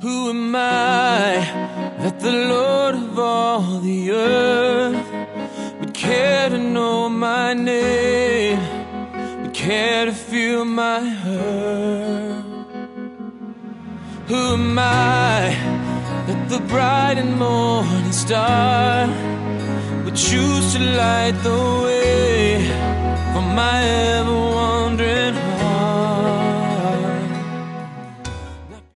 Who am I that the Lord of all the earth would care to know my name, would care to feel my hurt? Who am I that the bright and morning star would choose to light the way for my ever-wandering heart?